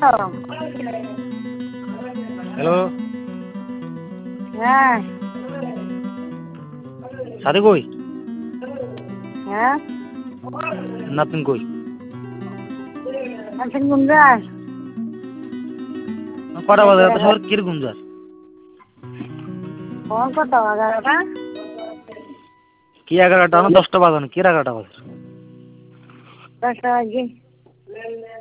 Hello, হ্যাঁ সাথে কই? হ্যাঁ নাতিন কই? আছেন গুঞ্জার কটা বাজে? এত শহর কিরকম যাস? ফোন কত 11টা? কি 11টা না 10টা বাজানো? কি 11টা বাজে? 10টা বাজে।